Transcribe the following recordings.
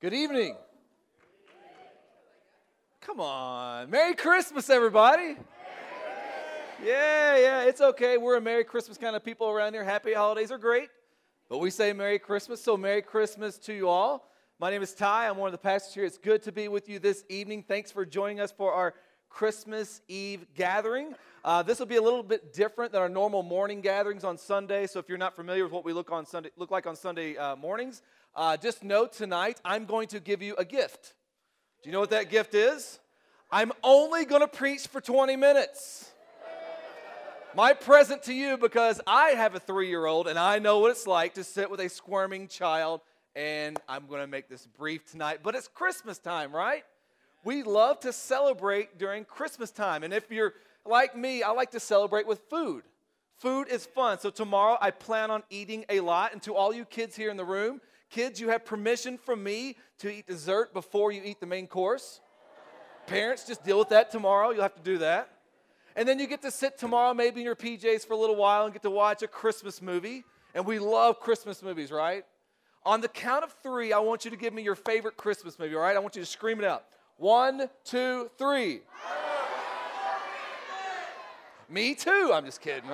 Good evening. Come on. Merry Christmas, everybody. Yeah, it's okay. We're a Merry Christmas kind of people around here. Happy holidays are great, but we say Merry Christmas, so Merry Christmas to you all. My name is Ty. I'm one of the pastors here. It's good to be with you this evening. Thanks for joining us for our Christmas Eve gathering. This will be a little bit different than our normal morning gatherings on Sunday, so if you're not familiar with what we look like on Sunday mornings, just know tonight I'm going to give you a gift. Do you know what that gift is? I'm only going to preach for 20 minutes. My present to you, because I have a 3-year-old and I know what it's like to sit with a squirming child, and I'm going to make this brief tonight, but it's Christmas time, right? We love to celebrate during Christmas time, and if you're like me, I like to celebrate with food. Food is fun, so tomorrow I plan on eating a lot, and to all you kids here in the room, kids, you have permission from me to eat dessert before you eat the main course. Parents, just deal with that tomorrow. You'll have to do that. And then you get to sit tomorrow maybe in your PJs for a little while and get to watch a Christmas movie. And we love Christmas movies, right? On the count of 3, I want you to give me your favorite Christmas movie, all right? I want you to scream it out. 1, 2, 3. Me too. I'm just kidding.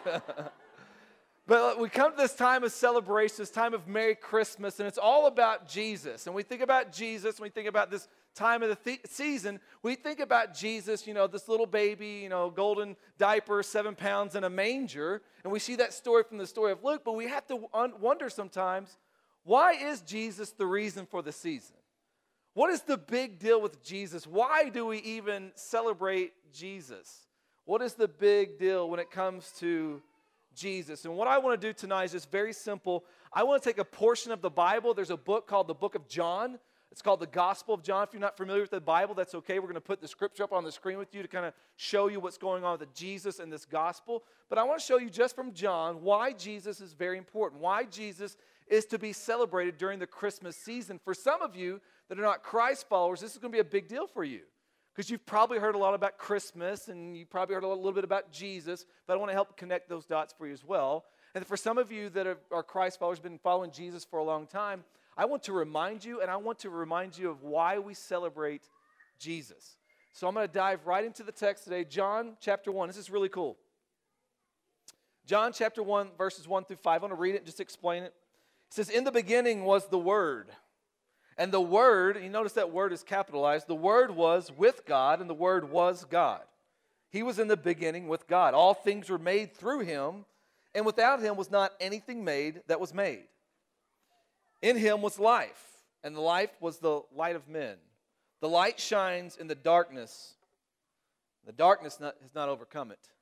But we come to this time of celebration, this time of Merry Christmas, and it's all about Jesus. And we think about Jesus, and we think about this time of the season, we think about Jesus, this little baby, golden diaper, 7 pounds in a manger. And we see that story from the story of Luke, but we have to wonder sometimes, why is Jesus the reason for the season? What is the big deal with Jesus? Why do we even celebrate Jesus? What is the big deal when it comes to Jesus? And what I want to do tonight is just very simple. I want to take a portion of the Bible. There's a book called the Book of John. It's called the Gospel of John. If you're not familiar with the Bible, that's okay. We're going to put the scripture up on the screen with you to kind of show you what's going on with Jesus and this gospel. But I want to show you just from John why Jesus is very important, why Jesus is to be celebrated during the Christmas season. For some of you that are not Christ followers, this is going to be a big deal for you because you've probably heard a lot about Christmas and you probably heard a little bit about Jesus, but I want to help connect those dots for you as well. And for some of you that are Christ followers, been following Jesus for a long time, I want to remind you, and I want to remind you of why we celebrate Jesus. So I'm going to dive right into the text today. John chapter 1. This is really cool. John chapter 1, verses 1 through 5. I want to read it and just explain it. It says, "In the beginning was the Word. And the Word," you notice that word is capitalized, "the Word was with God, and the Word was God. He was in the beginning with God. All things were made through Him, and without Him was not anything made that was made. In Him was life, and the life was the light of men. The light shines in the darkness. The darkness has not overcome it."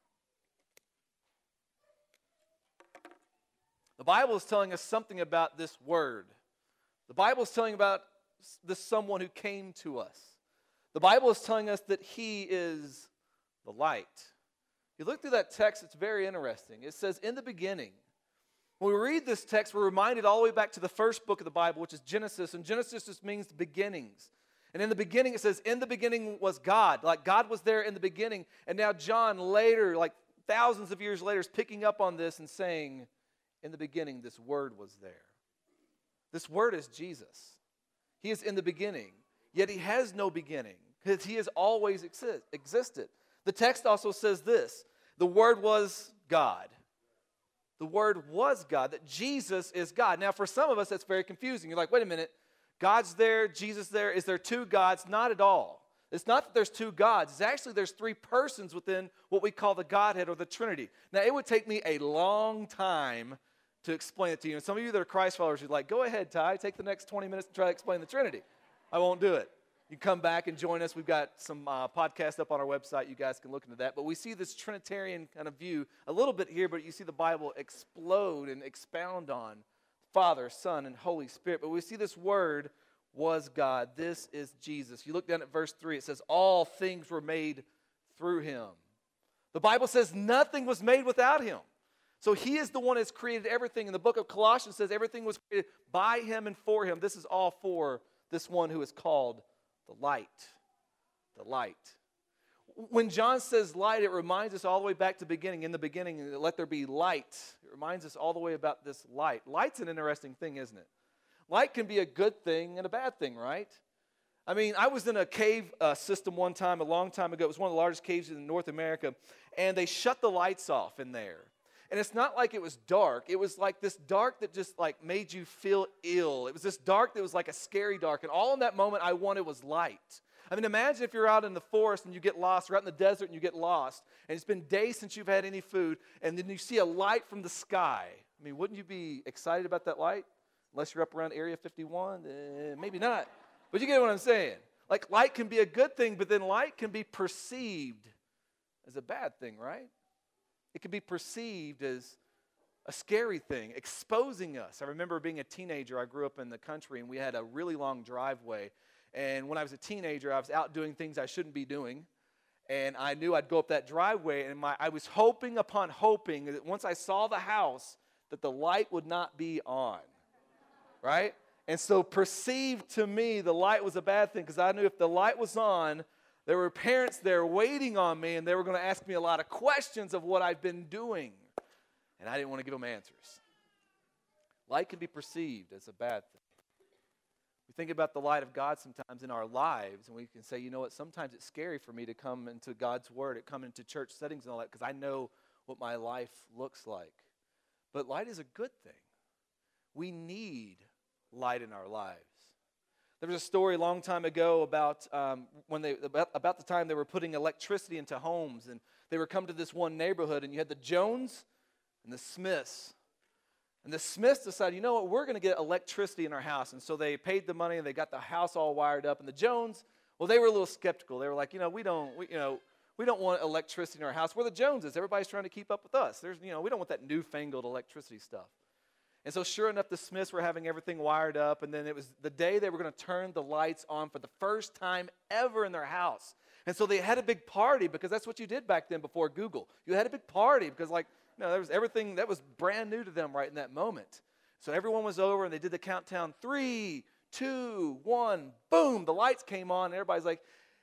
The Bible is telling us something about this Word. The Bible is telling about this someone who came to us. The Bible is telling us that He is the light. You look through that text, it's very interesting. It says, "In the beginning." When we read this text, we're reminded all the way back to the first book of the Bible, which is Genesis. And Genesis just means beginnings. And in the beginning, it says, "In the beginning was God." Like God was there in the beginning. And now John later, like thousands of years later, is picking up on this and saying, in the beginning, this Word was there. This Word is Jesus. He is in the beginning. Yet He has no beginning because He has always existed. The text also says this, the Word was God. The Word was God, that Jesus is God. Now, for some of us, that's very confusing. You're like, wait a minute, God's there, Jesus there. Is there 2 gods? Not at all. It's not that there's 2 gods. It's actually there's 3 persons within what we call the Godhead or the Trinity. Now, it would take me a long time to explain it to you. And some of you that are Christ followers, you're like, go ahead, Ty, take the next 20 minutes to try to explain the Trinity. I won't do it. You come back and join us. We've got some podcasts up on our website. You guys can look into that. But we see this Trinitarian kind of view a little bit here, but you see the Bible explode and expound on Father, Son, and Holy Spirit. But we see this Word was God. This is Jesus. You look down at verse 3. It says, all things were made through Him. The Bible says nothing was made without Him. So He is the one that's created everything. And the book of Colossians says everything was created by Him and for Him. This is all for this one who is called the light. The light. When John says light, it reminds us all the way back to the beginning. In the beginning, let there be light. It reminds us all the way about this light. Light's an interesting thing, isn't it? Light can be a good thing and a bad thing, right? I mean, I was in a cave system one time, a long time ago. It was one of the largest caves in North America, and they shut the lights off in there. And it's not like it was dark. It was like this dark that just like made you feel ill. It was this dark that was like a scary dark. And all in that moment I wanted was light. I mean, imagine if you're out in the forest and you get lost, or out in the desert and you get lost, and it's been days since you've had any food, and then you see a light from the sky. I mean, wouldn't you be excited about that light? Unless you're up around Area 51, maybe not. But you get what I'm saying. Like, light can be a good thing, but then light can be perceived as a bad thing, right? It can be perceived as a scary thing, exposing us. I remember being a teenager. I grew up in the country, and we had a really long driveway. And when I was a teenager, I was out doing things I shouldn't be doing. And I knew I'd go up that driveway, and I was hoping upon hoping that once I saw the house, that the light would not be on, right? And so perceived to me, the light was a bad thing, because I knew if the light was on, there were parents there waiting on me, and they were going to ask me a lot of questions of what I've been doing. And I didn't want to give them answers. Light can be perceived as a bad thing. We think about the light of God sometimes in our lives, and we can say, you know what, sometimes it's scary for me to come into God's Word, to come into church settings and all that, because I know what my life looks like. But light is a good thing. We need light in our lives. There was a story a long time ago about about the time they were putting electricity into homes, and they were coming to this one neighborhood, and you had the Jones and the Smiths. And the Smiths decided, you know what, we're going to get electricity in our house. And so they paid the money, and they got the house all wired up. And the Jones, well, they were a little skeptical. They were like, we don't want electricity in our house. We're the Joneses. Everybody's trying to keep up with us. We don't want that newfangled electricity stuff. And so sure enough, the Smiths were having everything wired up. And then it was the day they were going to turn the lights on for the first time ever in their house. And so they had a big party, because that's what you did back then before Google. You had a big party because there was everything that was brand new to them right in that moment. So everyone was over, and they did the countdown. 3, 2, 1, boom, the lights came on, and everybody's like,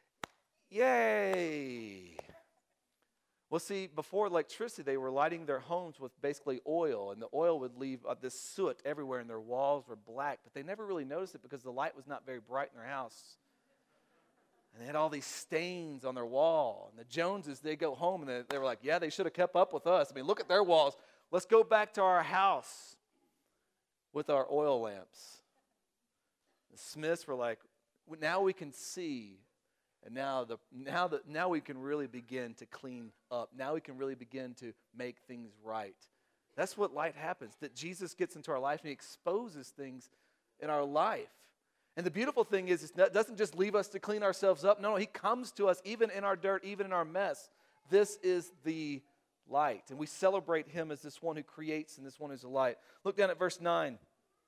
yay. Well, see, before electricity, they were lighting their homes with basically oil, and the oil would leave this soot everywhere, and their walls were black, but they never really noticed it because the light was not very bright in their house. And they had all these stains on their wall. And the Joneses, they go home, and they were like, yeah, they should have kept up with us. I mean, look at their walls. Let's go back to our house with our oil lamps. The Smiths were like, now we can see, and now we can really begin to clean up. Now we can really begin to make things right. That's what light happens, that Jesus gets into our life, and he exposes things in our life. And the beautiful thing is, it doesn't just leave us to clean ourselves up. No, he comes to us even in our dirt, even in our mess. This is the light. And we celebrate him as this one who creates and this one who's a light. Look down at verse 9.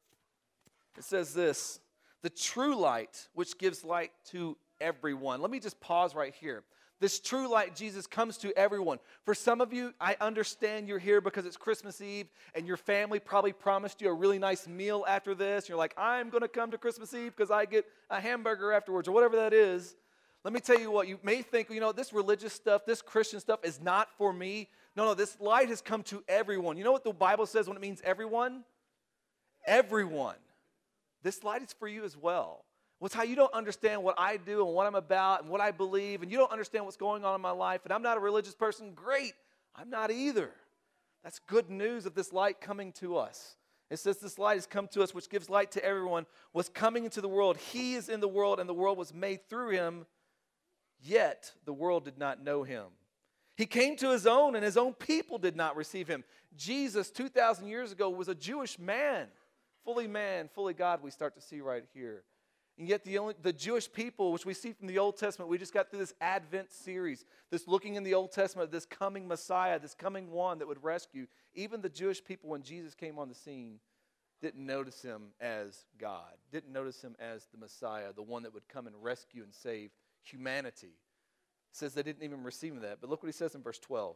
It says this, the true light, which gives light to everyone. Let me just pause right here. This true light, Jesus, comes to everyone. For some of you, I understand you're here because it's Christmas Eve, and your family probably promised you a really nice meal after this. You're like, I'm going to come to Christmas Eve because I get a hamburger afterwards, or whatever that is. Let me tell you what, you may think, this religious stuff, this Christian stuff is not for me. No, this light has come to everyone. You know what the Bible says when it means everyone? Everyone. This light is for you as well. Well, it's how you don't understand what I do and what I'm about and what I believe, and you don't understand what's going on in my life, and I'm not a religious person. Great. I'm not either. That's good news of this light coming to us. It says this light has come to us, which gives light to everyone, was coming into the world. He is in the world, and the world was made through him, yet the world did not know him. He came to his own, and his own people did not receive him. Jesus, 2,000 years ago, was a Jewish man, fully God, we start to see right here. And yet the Jewish people, which we see from the Old Testament, we just got through this Advent series, this looking in the Old Testament, this coming Messiah, this coming one that would rescue. Even the Jewish people, when Jesus came on the scene, didn't notice him as God, didn't notice him as the Messiah, the one that would come and rescue and save humanity. It says they didn't even receive that. But look what he says in verse 12.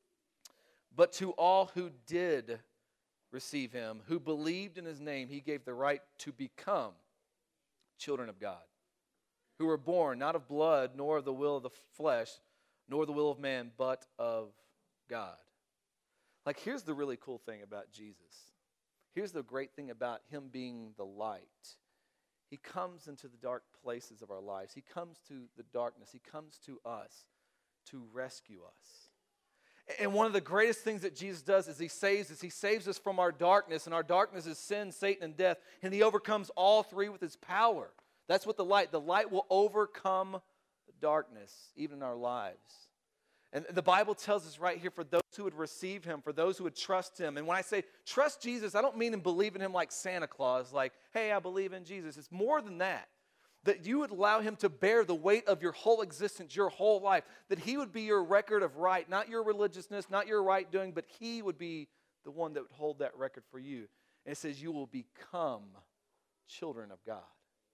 But to all who did receive him, who believed in his name, he gave the right to become children of God, who were born not of blood, nor of the will of the flesh, nor the will of man, but of God. Like, here's the really cool thing about Jesus. here's the great thing about him being the light. He comes into the dark places of our lives. He comes to the darkness. He comes to us to rescue us. And one of the greatest things that Jesus does is he saves us. He saves us from our darkness, and our darkness is sin, Satan, and death. And he overcomes all three with his power. That's what the light will overcome the darkness, even in our lives. And the Bible tells us right here, for those who would receive him, for those who would trust him. And when I say trust Jesus, I don't mean and believe in him like Santa Claus, like, hey, I believe in Jesus. It's more than that. That you would allow him to bear the weight of your whole existence, your whole life. That he would be your record of right, not your religiousness, not your right doing, but he would be the one that would hold that record for you. And it says you will become children of God.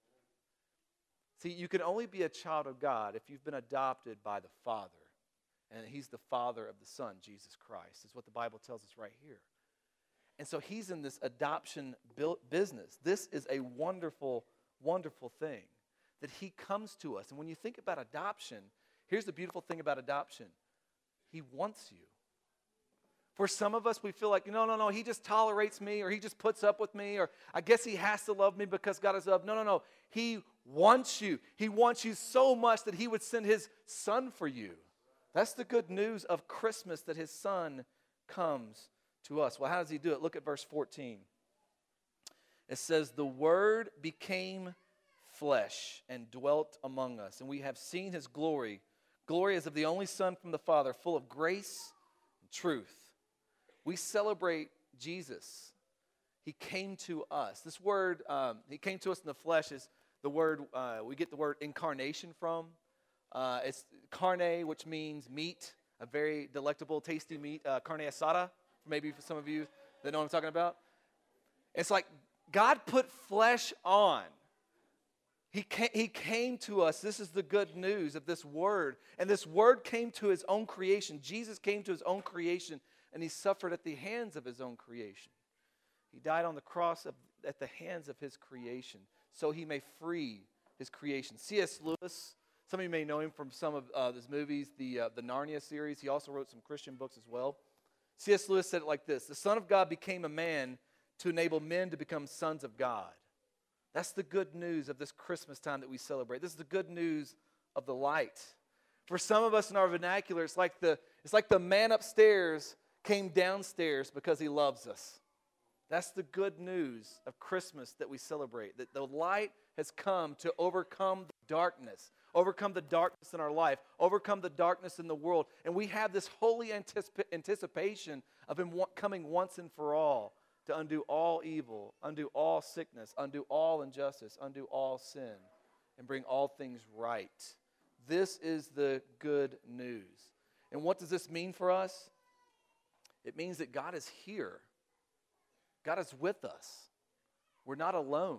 See, you can only be a child of God if you've been adopted by the Father. And he's the Father of the Son, Jesus Christ, is what the Bible tells us right here. And so he's in this adoption business. This is a wonderful, wonderful thing that he comes to us. And when you think about adoption, here's the beautiful thing about adoption. He wants you. For some of us, we feel like, no, he just tolerates me, or he just puts up with me, or I guess he has to love me because God is love. No. He wants you. He wants you so much that he would send his Son for you. That's the good news of Christmas, that his Son comes to us. Well, how does he do it? Look at verse 14. It says, the Word became flesh and dwelt among us, and we have seen his glory. Glory as of the only Son from the Father, full of grace and truth. We celebrate Jesus. He came to us. This word, he came to us in the flesh, is the word, we get the word incarnation from. It's carne, which means meat, a very delectable, tasty meat, carne asada, maybe for some of you that know what I'm talking about. It's like God put flesh on. He came to us. This is the good news of this word. And this word came to his own creation. Jesus came to his own creation, and he suffered at the hands of his own creation. He died on the cross at the hands of his creation, so he may free his creation. C.S. Lewis, some of you may know him from some of his movies, the Narnia series. He also wrote some Christian books as well. C.S. Lewis said it like this: the Son of God became a man to enable men to become sons of God. That's the good news of this Christmas time that we celebrate. This is the good news of the light. For some of us in our vernacular, it's like the man upstairs came downstairs because he loves us. That's the good news of Christmas that we celebrate, that the light has come to overcome the darkness in our life, overcome the darkness in the world. And we have this holy anticipation of him coming once and for all to undo all evil, undo all sickness, undo all injustice, undo all sin, and bring all things right. This is the good news. And what does this mean for us? It means that God is here. God is with us. We're not alone.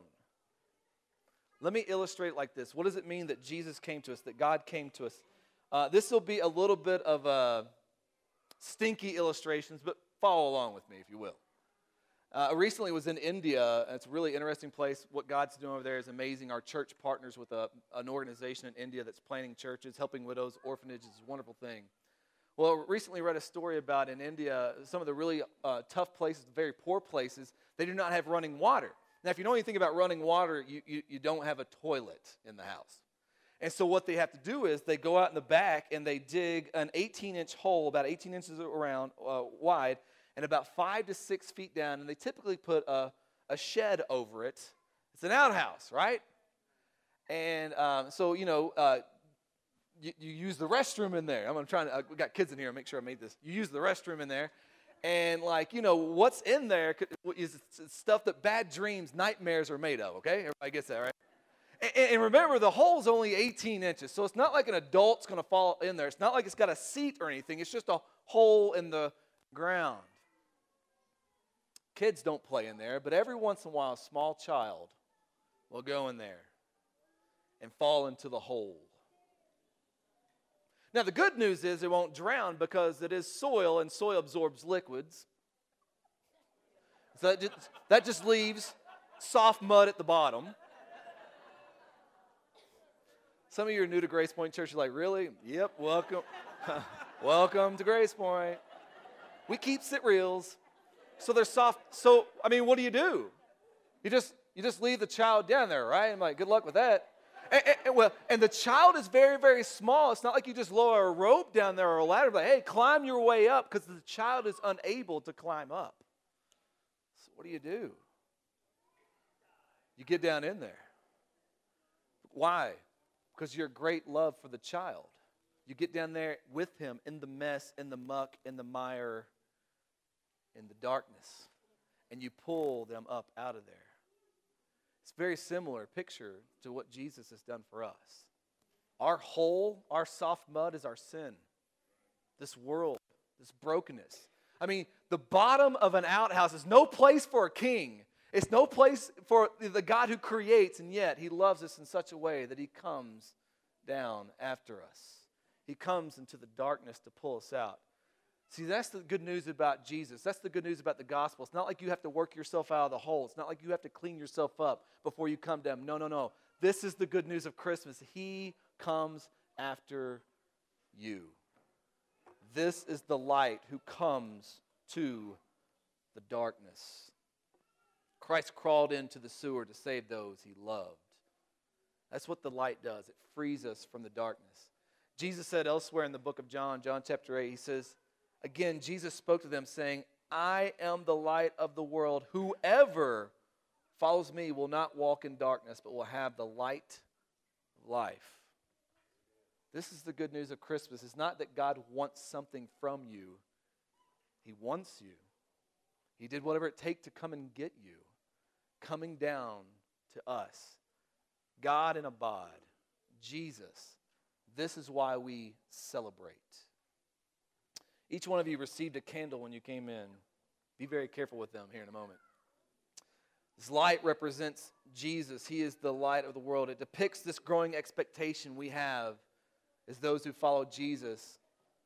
Let me illustrate it like this. What does it mean that Jesus came to us, that God came to us? This will be a little bit of stinky illustrations, but follow along with me, if you will. Recently was in India. It's a really interesting place. What God's doing over there is amazing. Our church partners with an organization in India that's planting churches, helping widows, orphanages. It's a wonderful thing. Well, recently read a story about in India, some of the really tough places, very poor places, they do not have running water. Now, if you know anything about running water, you don't have a toilet in the house. And so what they have to do is they go out in the back and they dig an 18-inch hole, about 18 inches around wide, and about 5 to 6 feet down, and they typically put a shed over it. It's an outhouse, right? And so, you use the restroom in there. We got kids in here, make sure I made this. You use the restroom in there, and what's in there is stuff that bad dreams, nightmares are made of, okay? Everybody gets that, right? And remember, the hole's only 18 inches, so it's not like an adult's going to fall in there. It's not like it's got a seat or anything. It's just a hole in the ground. Kids don't play in there, but every once in a while, a small child will go in there and fall into the hole. Now, the good news is it won't drown because it is soil, and soil absorbs liquids. So that just leaves soft mud at the bottom. Some of you are new to Grace Point Church. You're like, really? Yep, welcome. Welcome to Grace Point. We keep sit reals. So they're soft. So, I mean, what do? You just leave the child down there, right? I'm like, good luck with that. And the child is very, very small. It's not like you just lower a rope down there or a ladder, like, hey, climb your way up, because the child is unable to climb up. So what do? You get down in there. Why? Because your great love for the child. You get down there with him in the mess, in the muck, in the mire, in the darkness, and you pull them up out of there. It's a very similar picture to what Jesus has done for us. Our hole, our soft mud is our sin. This world, this brokenness. I mean, the bottom of an outhouse is no place for a king. It's no place for the God who creates, and yet he loves us in such a way that he comes down after us. He comes into the darkness to pull us out. See, that's the good news about Jesus. That's the good news about the gospel. It's not like you have to work yourself out of the hole. It's not like you have to clean yourself up before you come down. No. This is the good news of Christmas. He comes after you. This is the light who comes to the darkness. Christ crawled into the sewer to save those he loved. That's what the light does. It frees us from the darkness. Jesus said elsewhere in the book of John chapter 8, he says, again, Jesus spoke to them saying, I am the light of the world. Whoever follows me will not walk in darkness, but will have the light of life. This is the good news of Christmas. It's not that God wants something from you. He wants you. He did whatever it takes to come and get you, coming down to us. God in a bod, Jesus. This is why we celebrate. Each one of you received a candle when you came in. Be very careful with them here in a moment. This light represents Jesus. He is the light of the world. It depicts this growing expectation we have as those who follow Jesus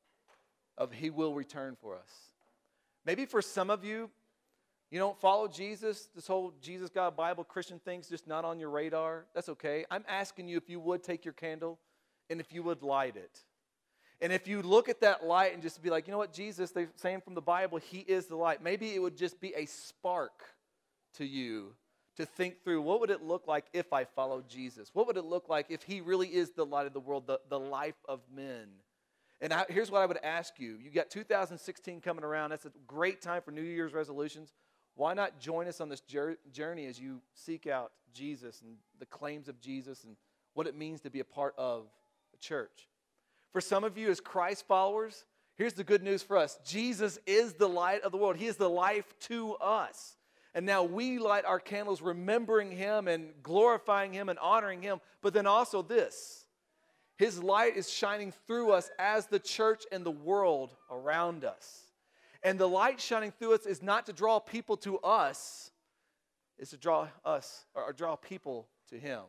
of he will return for us. Maybe for some of you, you don't follow Jesus. This whole Jesus, God, Bible, Christian thing's just not on your radar. That's okay. I'm asking you if you would take your candle and if you would light it. And if you look at that light and just be like, you know what, Jesus, they're saying from the Bible, he is the light. Maybe it would just be a spark to you to think through, what would it look like if I followed Jesus? What would it look like if he really is the light of the world, the life of men? And here's what I would ask you. You got 2016 coming around. That's a great time for New Year's resolutions. Why not join us on this journey as you seek out Jesus and the claims of Jesus and what it means to be a part of a church? For some of you as Christ followers, here's the good news for us. Jesus is the light of the world. He is the life to us. And now we light our candles remembering him and glorifying him and honoring him. But then also this, his light is shining through us as the church and the world around us. And the light shining through us is not to draw people to us, it's to draw us or draw people to him.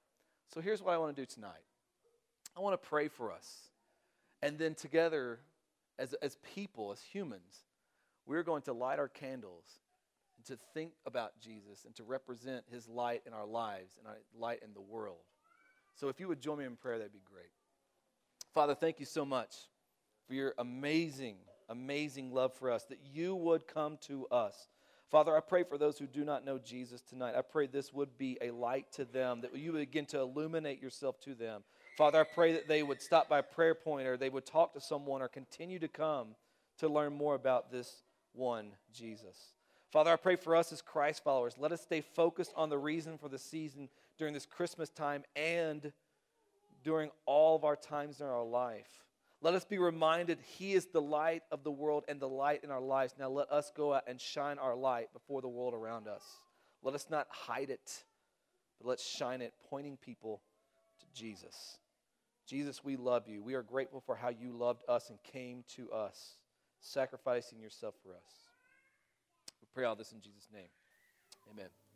So here's what I want to do tonight. I want to pray for us. And then together, as people, as humans, we're going to light our candles and to think about Jesus and to represent his light in our lives and our light in the world. So if you would join me in prayer, that'd be great. Father, thank you so much for your amazing, amazing love for us, that you would come to us. Father, I pray for those who do not know Jesus tonight. I pray this would be a light to them, that you would begin to illuminate yourself to them. Father, I pray that they would stop by a prayer point or they would talk to someone or continue to come to learn more about this one, Jesus. Father, I pray for us as Christ followers. Let us stay focused on the reason for the season during this Christmas time and during all of our times in our life. Let us be reminded he is the light of the world and the light in our lives. Now let us go out and shine our light before the world around us. Let us not hide it, but let's shine it, pointing people to Jesus. Jesus, we love you. We are grateful for how you loved us and came to us, sacrificing yourself for us. We pray all this in Jesus' name. Amen.